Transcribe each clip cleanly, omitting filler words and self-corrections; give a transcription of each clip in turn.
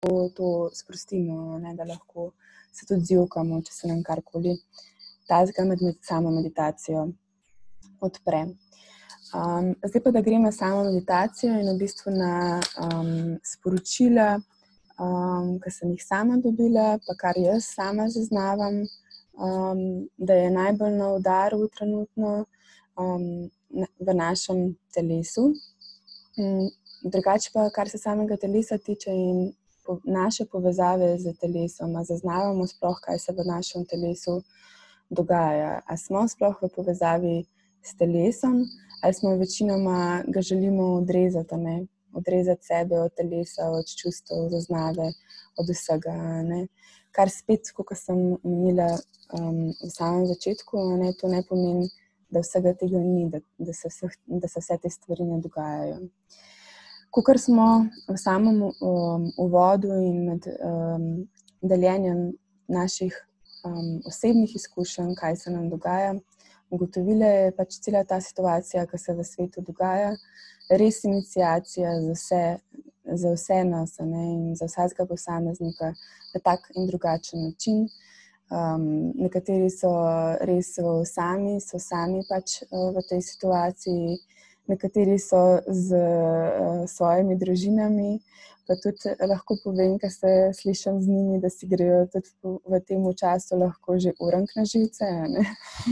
to sprostimo, ne, da lahko se tudi zjokamo, če se nam karkoli tazga med samo meditacijo odpre. Zdaj pa, da gremo na samo meditacijo in v bistvu na sporočila, ki sem jih sama dobila, pa kar jaz sama zaznavam, da je najbolj na udaru trenutno v našem telesu. Drugače pa, kar se samega telesa tiče in naše povezave z telesom, zaznavamo sploh, kaj se v našem telesu dogaja. A smo sploh v povezavi s telesom, ali smo večinoma ga želimo odrezati, ne? Odrezati sebe od telesa, od čustev, zaznave, od vsega, ne? Kar spet, kot sem omenila v samem začetku, ne, to ne pomeni, da vsega tega ni, da se vse te stvari ne dogajajo. Kakor smo v samem uvodu in med deljenjem naših osebnih izkušenj, kaj se nam dogaja, ugotovila je pač cela ta situacija, ki se v svetu dogaja, res iniciacija za vse nas, ne, in za vsakega posameznika na tak in drugačen način. Nekateri so res sami pač v tej situaciji, nekateri so z svojimi družinami, pa tudi lahko povem, ker se slišam z njimi, da si grejo tudi v tem času lahko že urank na živce, ne?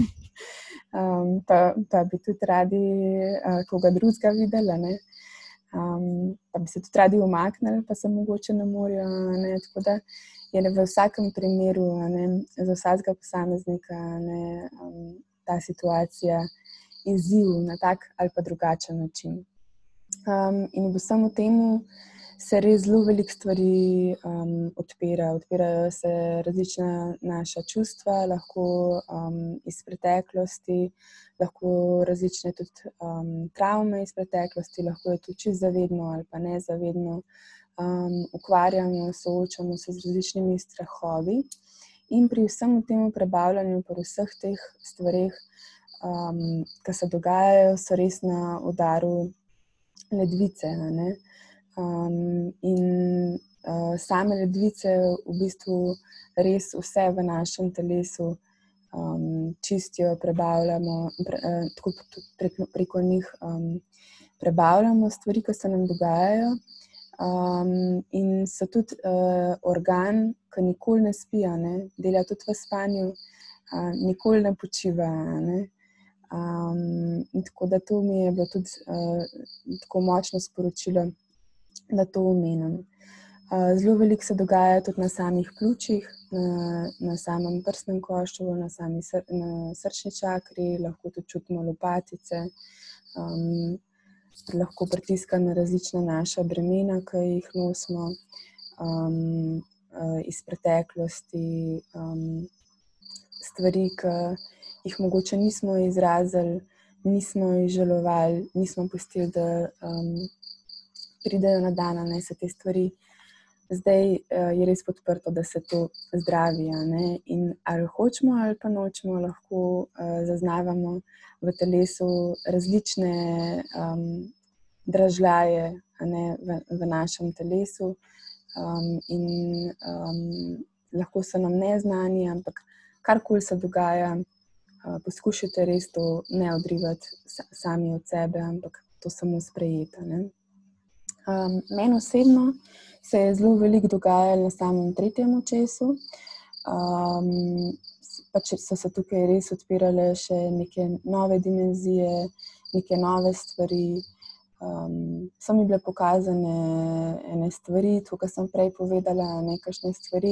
Pa bi tudi radi koga drugega videli, ne? Pa bi se tudi radi umaknili, pa se mogoče ne morejo, ne? Tako da je v vsakem primeru, ne, za vsakega posameznika, ne, ta situacija izziv na tak ali pa drugačen način. In v vsemu temu se res zelo veliko stvari odpirajo se različna naša čustva, lahko iz preteklosti, lahko različne tudi travme iz preteklosti, lahko je tudi čisto zavedno ali pa nezavedno. Ukvarjamo, soočamo se z različnimi strahovi in pri vsem tem prebavljanju, pri vseh teh stvareh, ki se dogajajo, so res na udaru ledvice, ne? In same ledvice v bistvu res vse v našem telesu čistijo, prebavljamo, tako preko njih prebavljamo stvari, ki se nam dogajajo. In so tudi organ, ki nikoli ne spi, ne? Dela tudi v spanju, nikoli ne počiva, ne? In tako da to mi je bilo tudi tako močno sporočilo, da to omenim. Zelo veliko se dogaja tudi na samih pljučih, na samem prsnem košu, na srčni čakri, lahko tudi čutimo lopatice, lahko pritiska na različna naša bremena, ki jih nosimo iz preteklosti, stvari, ki jih mogoče nismo izrazili, nismo izžalovali, nismo pustili, da pridejo na dan, ne, se te stvari. Zdaj je res podprto, da se to zdravi, ne? In ali hočemo ali pa nočemo, lahko zaznavamo v telesu različne dražljaje, ne, v našem telesu in lahko so nam neznani, ampak karkoli se dogaja, poskušajte res to ne odrivati sami od sebe, ampak to samo sprejeti, ne. Meni osebno se je zelo veliko dogajalo na samem tretjem očesu. Pač so se tukaj res odpirale še neke nove dimenzije, neke nove stvari. So mi bile pokazane ene stvari, to, kar sem prej povedala, nekakšne stvari.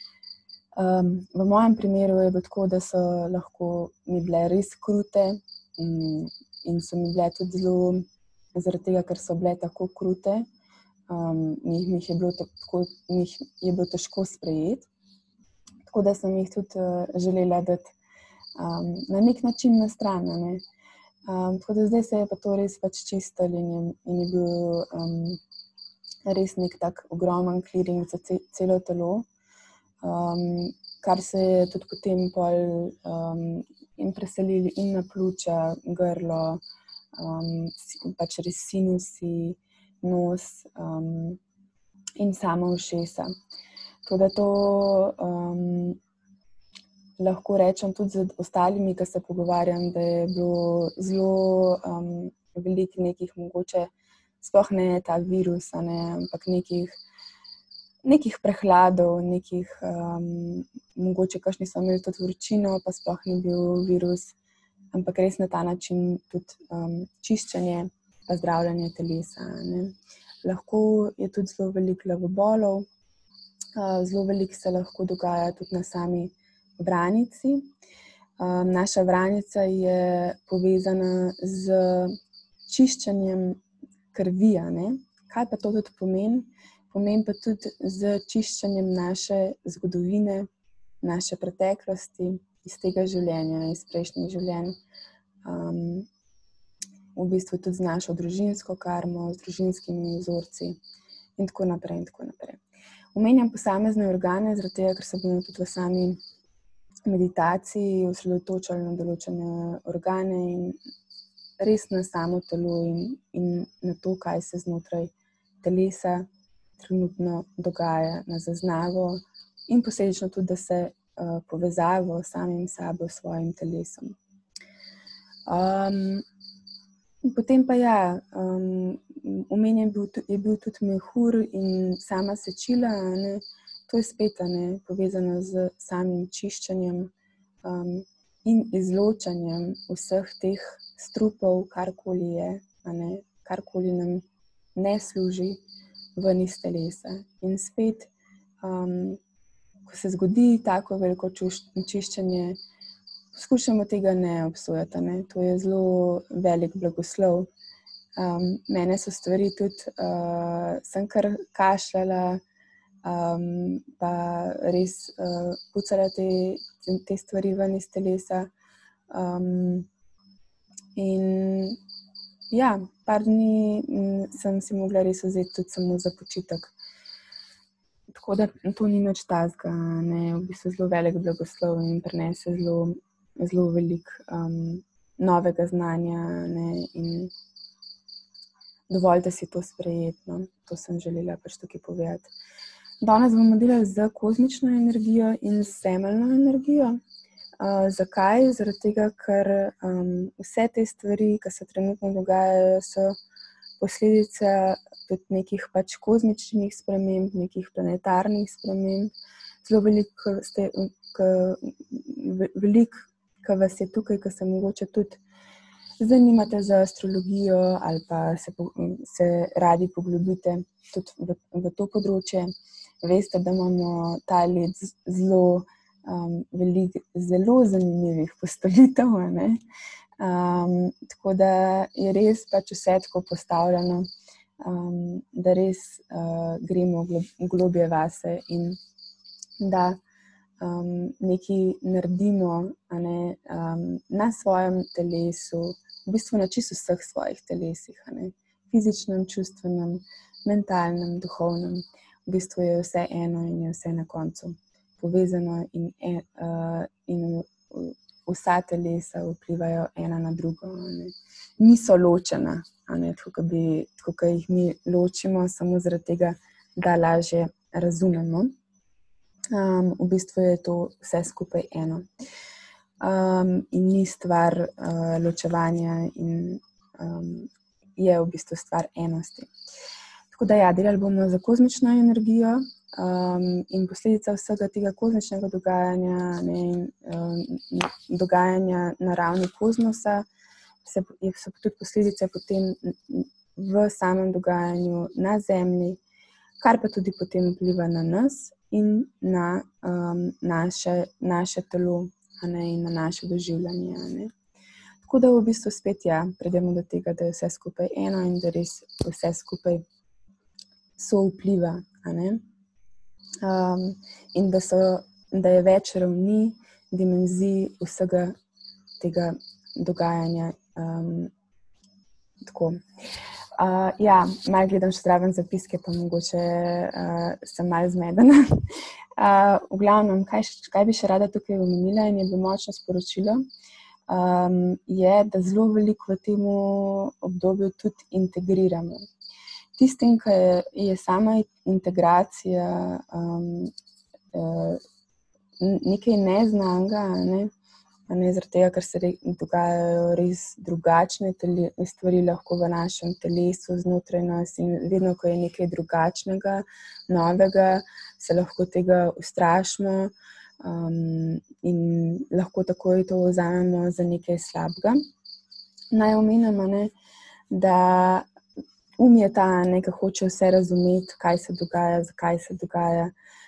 V mojem primeru je bilo tako, da so lahko mi bile res krute in so mi bile tudi zelo, zaradi tega, ker so bile tako krute, mi jih je bilo težko sprejeti. Tako da sem jih tudi želela dati na nek način na stran, ne. Tako da zdaj se je pa to res pač čistilo in je bil res nek tak ogromen clearing za celo telo, kar se je tudi potem pol in preselili in na pljuča, grlo, pač res sinusi, nos in sama ušesa. Tako da to lahko rečem tudi z ostalimi, ki se pogovarjam, da je bilo zelo veliko nekih mogoče, sploh ne ta virus, ampak nekih prehladov, mogoče kakšni so imeli tudi vročino, pa sploh ni bil virus, ampak res na ta način tudi čiščenje pa zdravljenje telesa. Lahko je tudi zelo veliko glavobolov, zelo veliko se lahko dogaja tudi na sami vranici. Naša vranica je povezana z čiščenjem krvi. Kaj pa to tudi pomeni? Pomeni pa tudi z čiščenjem naše zgodovine, naše preteklosti, iz tega življenja, iz prejšnjih življenj. V bistvu tudi z našo družinsko karmo, z družinskimi vzorci in tako naprej in tako naprej. Omenjam posamezne organe, zaradi tega, ker se bomo tudi v sami meditaciji osredotočali na določene organe in res na samo telo in na to, kaj se znotraj telesa trenutno dogaja, na zaznavo in posledično tudi, da se povezavo s samim sabo, s svojim telesom. Potem pa omenjen je bil tudi mehur in sama sečila. To je spet povezano z samim čiščenjem in izločanjem vseh teh strupov, karkoli je, karkoli nam ne služi ven iz telesa. In spet, ko se zgodi tako veliko čiščenje, poskušamo tega ne obsojati. To je zelo velik blagoslov. Mene so stvari tudi, sem kar kašljala, pa res pucala te stvari ven iz telesa. In par dni sem si mogla res vzeti tudi samo za počitek. Tako da to ni nič takega, v bistvu zelo velik blagoslov in prinese zelo veliko novega znanja in dovolite si to sprejeti. To sem želela pač tukaj povedati. Danes bomo delali z kozmično energijo in z zemeljno energijo. Zakaj? Zaradi tega, ker vse te stvari, ki se trenutno dogajajo, so posledica tudi nekih pač kozmičnih sprememb, nekih planetarnih sprememb. Zelo veliko, ki vas je tukaj, ki se mogoče tudi zanimate za astrologijo ali pa se radi poglobite tudi v to področje. Veste, da imamo ta let zelo veliko zelo zanimivih postavitev. Tako da je res pač vse tako postavljeno, da res gremo globje vase in da nekaj naredimo na svojem telesu, v bistvu na čisto vseh svojih telesih, fizičnem, čustvenem, mentalnem, duhovnem. V bistvu je vse eno in je vse na koncu povezano in vsa telesa vplivajo ena na drugo. Niso ločena, tako kot jih mi ločimo, samo zaradi tega, da lažje razumemo. V bistvu je to vse skupaj eno. In ni stvar ločevanja in je v bistvu stvar enosti. Tako da delali bomo za kozmično energijo in posledica vsega tega kozmičnega dogajanja in dogajanja na ravni kozmosa so tudi posledice potem v samem dogajanju na Zemlji, kar pa tudi potem vpliva na nas in na naše telo in na naše doživljanje. Tako da v bistvu spet pridemo do tega, da je vse skupaj eno in da res vse skupaj so vpliva. In da je več ravni, dimenzij vsega tega dogajanja. Tako. Malo gledam še zraven zapiske, pa mogoče sem malo zmedena. V glavnem, kaj bi še rada tukaj omenila in je bilo močno sporočilo, je, da zelo veliko v tem obdobju tudi integriramo. tistim, ki je sama integracija nekaj neznanega, ne zaradi tega, ker se dogajajo res drugačne stvari lahko v našem telesu, znotraj nas, in vedno, ko je nekaj drugačnega, novega, se lahko tega ustrašimo in lahko takoj to vzamemo za nekaj slabega. Naj omenim, da je ta, ki hoče vse razumeti, kaj se dogaja, zakaj se dogaja.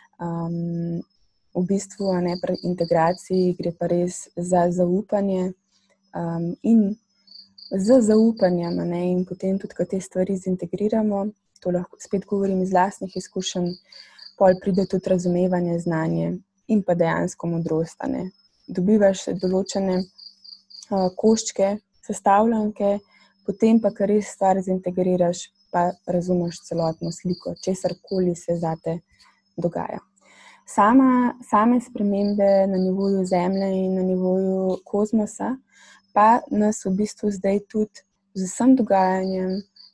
V bistvu, pri integraciji gre pa res za zaupanje in z zaupanjem, in potem tudi, ko te stvari zintegriramo, to lahko spet govorim iz lastnih izkušenj, pol pride tudi razumevanje, znanje in pa dejansko modrost. Dobivaš določene koščke, sestavljanke, potem pa, kar res stvar zintegriraš, pa razumeš celotno sliko, česarkoli se zate dogaja. Same spremembe na nivoju Zemlje in na nivoju kozmosa pa nas v bistvu zdaj tudi z vsem dogajanjem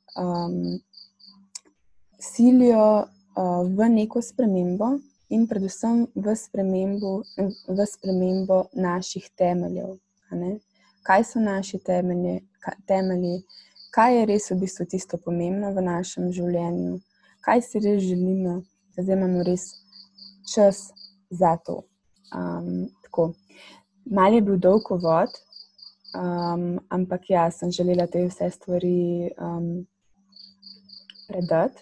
silijo v neko spremembo in predvsem v spremembo naših temeljev. Kaj so naši temelji, kaj je res v bistvu tisto pomembno v našem življenju, kaj si res želimo, da zdaj imamo res čas za to. Tako. Malo je bil dolg uvod, ampak ja, sem želela te vse stvari predati.